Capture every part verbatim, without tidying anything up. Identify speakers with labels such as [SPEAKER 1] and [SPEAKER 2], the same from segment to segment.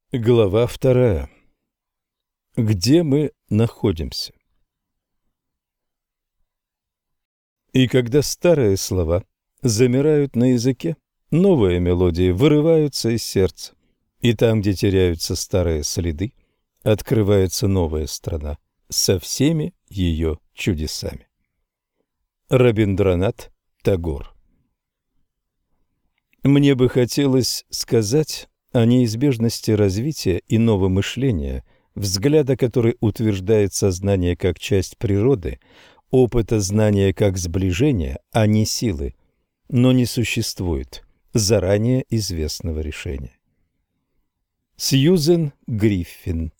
[SPEAKER 1] Глава вторая. Где мы находимся? И когда старые слова замирают на языке, новые мелодии вырываются из сердца, и там, где теряются старые следы, открывается новая страна со всеми ее чудесами. Рабиндранат Тагор. Мне бы хотелось сказать о неизбежности развития иного мышления, взгляда, который утверждает сознание как часть природы, опыта знания как сближения, а не силы, но не существует заранее известного решения. Сьюзен Гриффин.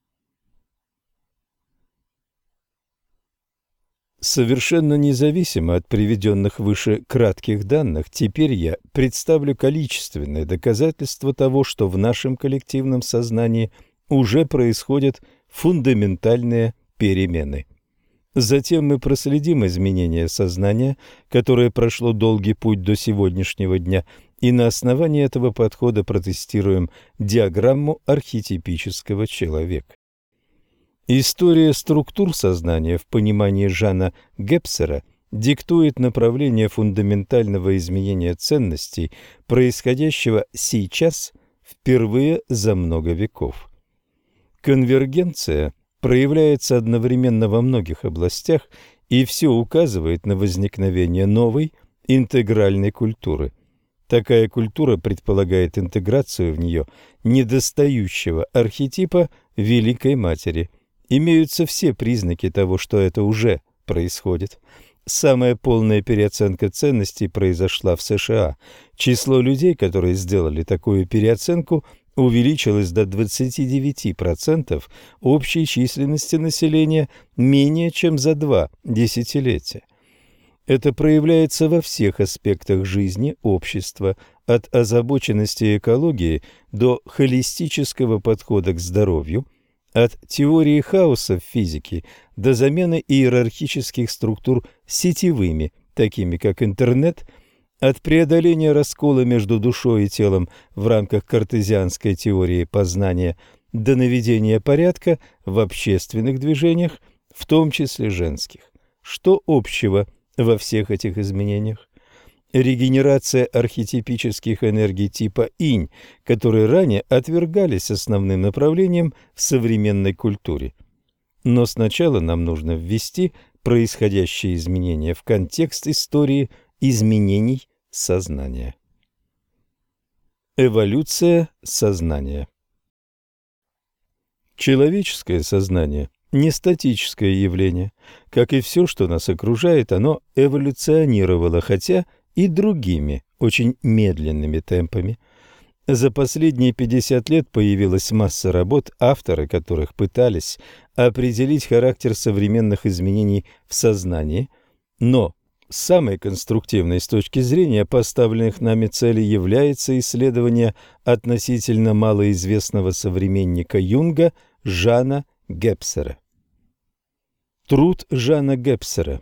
[SPEAKER 1] Совершенно независимо от приведенных выше кратких данных, теперь я представлю количественное доказательство того, что в нашем коллективном сознании уже происходят фундаментальные перемены. Затем мы проследим изменение сознания, которое прошло долгий путь до сегодняшнего дня, и на основании этого подхода протестируем диаграмму архетипического человека. История структур сознания в понимании Жана Гепсера диктует направление фундаментального изменения ценностей, происходящего сейчас впервые за много веков. Конвергенция проявляется одновременно во многих областях, и все указывает на возникновение новой интегральной культуры. Такая культура предполагает интеграцию в нее недостающего архетипа Великой Матери. Имеются все признаки того, что это уже происходит. Самая полная переоценка ценностей произошла в США. Число людей, которые сделали такую переоценку, увеличилось до двадцати девяти процентов общей численности населения менее чем за два десятилетия. Это проявляется во всех аспектах жизни общества, от озабоченности экологии до холистического подхода к здоровью, от теории хаоса в физике до замены иерархических структур сетевыми, такими как интернет, от преодоления раскола между душой и телом в рамках картезианской теории познания до наведения порядка в общественных движениях, в том числе женских. Что общего во всех этих изменениях? Регенерация архетипических энергий типа инь, которые ранее отвергались основным направлением в современной культуре. Но сначала нам нужно ввести происходящие изменения в контекст истории изменений сознания. Эволюция сознания. Человеческое сознание – не статическое явление. Как и все, что нас окружает, оно эволюционировало, хотя и другими, очень медленными темпами. За последние пятьдесят лет появилась масса работ, авторы которых пытались определить характер современных изменений в сознании, но самой конструктивной с точки зрения поставленных нами целей является исследование относительно малоизвестного современника Юнга Жана Гепсера. Труд Жана Гепсера.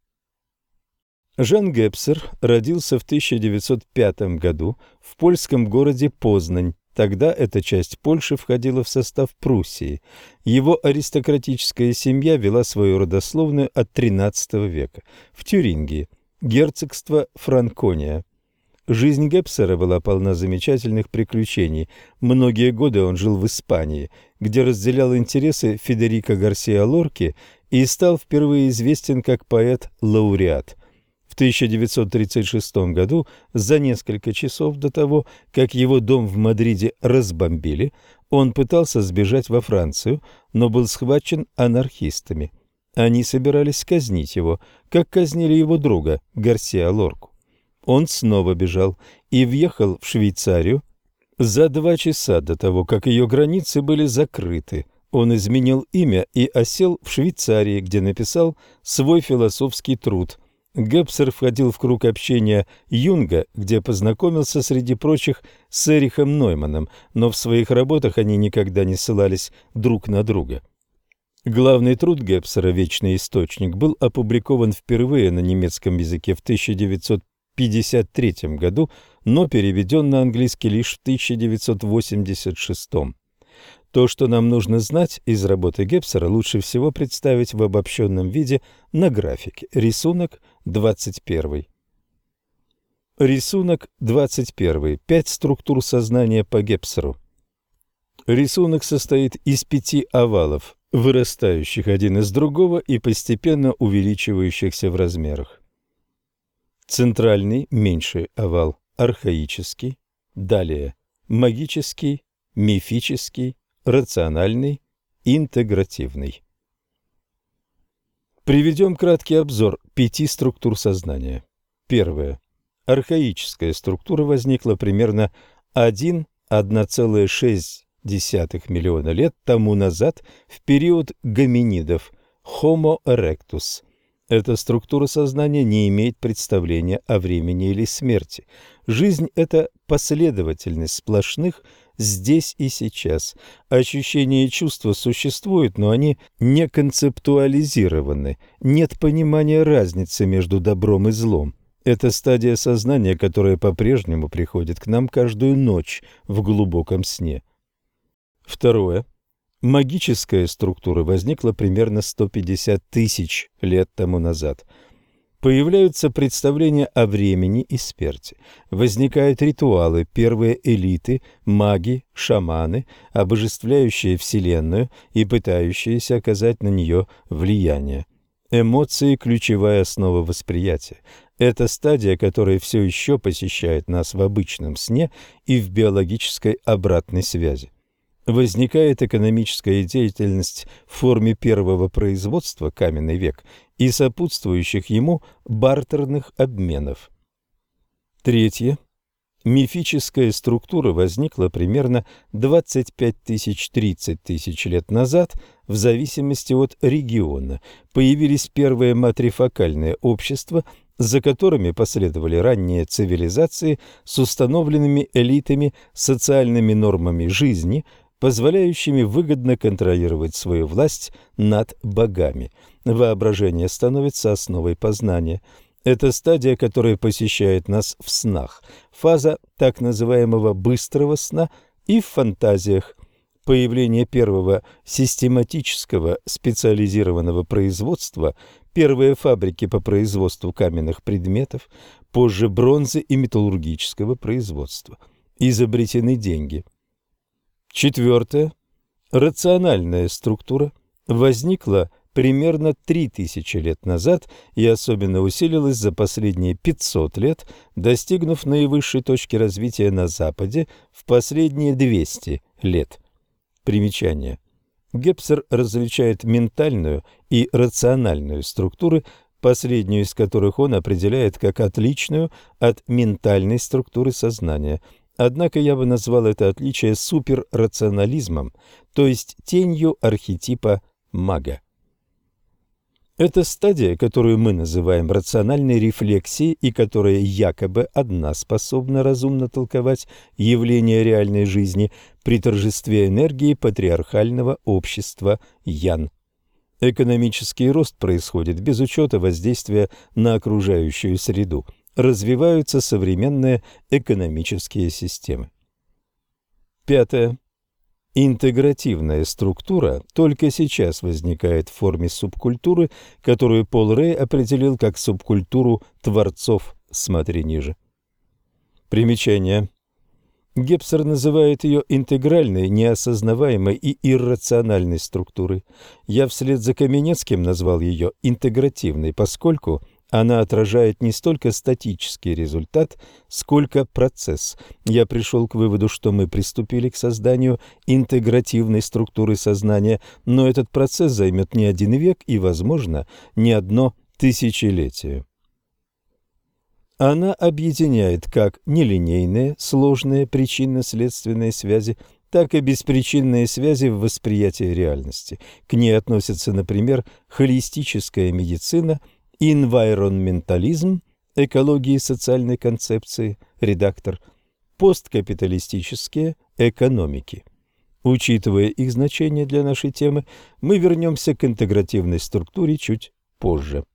[SPEAKER 1] Жан Гепсер родился в тысяча девятьсот пятом году в польском городе Познань. Тогда эта часть Польши входила в состав Пруссии. Его аристократическая семья вела свою родословную от тринадцатого века в Тюрингии, герцогство Франкония. Жизнь Гепсера была полна замечательных приключений. Многие годы он жил в Испании, где разделял интересы Федерико Гарсиа Лорки и стал впервые известен как поэт-лауреат. В тысяча девятьсот тридцать шестом году, за несколько часов до того, как его дом в Мадриде разбомбили, он пытался сбежать во Францию, но был схвачен анархистами. Они собирались казнить его, как казнили его друга Гарсиа Лорку. Он снова бежал и въехал в Швейцарию за два часа до того, как ее границы были закрыты. Он изменил имя и осел в Швейцарии, где написал свой философский труд. Гепсер входил в круг общения Юнга, где познакомился, среди прочих, с Эрихом Нойманом, но в своих работах они никогда не ссылались друг на друга. Главный труд Гепсера «Вечный источник» был опубликован впервые на немецком языке в тысяча девятьсот пятьдесят третьем году, но переведен на английский лишь в тысяча девятьсот восемьдесят шестом. То, что нам нужно знать из работы Гепсера, лучше всего представить в обобщенном виде на графике. Рисунок двадцать один. Рисунок двадцать один. Пять структур сознания по Гепсеру. Рисунок состоит из пяти овалов, вырастающих один из другого и постепенно увеличивающихся в размерах. Центральный, меньший овал – архаический, далее магический, мифический, рациональный, интегративный. Приведем краткий обзор пяти структур сознания. Первое. Архаическая структура возникла примерно один целых шесть десятых миллиона лет тому назад в период гоминидов Homo erectus. Эта структура сознания не имеет представления о времени или смерти. Жизнь – это последовательность сплошных здесь и сейчас. Ощущения и чувства существуют, но они не концептуализированы. Нет понимания разницы между добром и злом. Это стадия сознания, которая по-прежнему приходит к нам каждую ночь в глубоком сне. Второе. Магическая структура возникла примерно сто пятьдесят тысяч лет тому назад. Появляются представления о времени и смерти. Возникают ритуалы, первые элиты, маги, шаманы, обожествляющие Вселенную и пытающиеся оказать на нее влияние. Эмоции – ключевая основа восприятия. Это стадия, которая все еще посещает нас в обычном сне и в биологической обратной связи. Возникает экономическая деятельность в форме первого производства, каменный век, и сопутствующих ему бартерных обменов. Третье. Мифическая структура возникла примерно двадцать пять тысяч - тридцать тысяч лет назад, в зависимости от региона. Появились первые матрифокальные общества, за которыми последовали ранние цивилизации с установленными элитами, социальными нормами жизни, позволяющими выгодно контролировать свою власть над богами. Воображение становится основой познания. Это стадия, которая посещает нас в снах, фаза так называемого быстрого сна и в фантазиях. Появление первого систематического специализированного производства, первые фабрики по производству каменных предметов, позже бронзы и металлургического производства. Изобретены деньги. Четвертое. Рациональная структура возникла примерно три тысячи лет назад и особенно усилилась за последние пятьсот лет, достигнув наивысшей точки развития на Западе в последние двести лет. Примечание. Гепсер различает ментальную и рациональную структуры, последнюю из которых он определяет как отличную от ментальной структуры сознания. Однако я бы назвал это отличие суперрационализмом, то есть тенью архетипа мага. Это стадия, которую мы называем рациональной рефлексией и которая якобы одна способна разумно толковать явления реальной жизни при торжестве энергии патриархального общества Ян. Экономический рост происходит без учета воздействия на окружающую среду. Развиваются современные экономические системы. Пятое. Интегративная структура только сейчас возникает в форме субкультуры, которую Пол Рей определил как субкультуру творцов, смотри ниже. Примечание. Гепсер называет ее интегральной, неосознаваемой и иррациональной структурой. Я вслед за Каменецким назвал ее интегративной, поскольку она отражает не столько статический результат, сколько процесс. Я пришел к выводу, что мы приступили к созданию интегративной структуры сознания, но этот процесс займет не один век и, возможно, не одно тысячелетие. Она объединяет как нелинейные, сложные причинно-следственные связи, так и беспричинные связи в восприятии реальности. К ней относятся, например, холистическая медицина, энвайронментализм, экология и социальной концепции, редактор, посткапиталистические экономики. Учитывая их значение для нашей темы, мы вернемся к интегративной структуре чуть позже.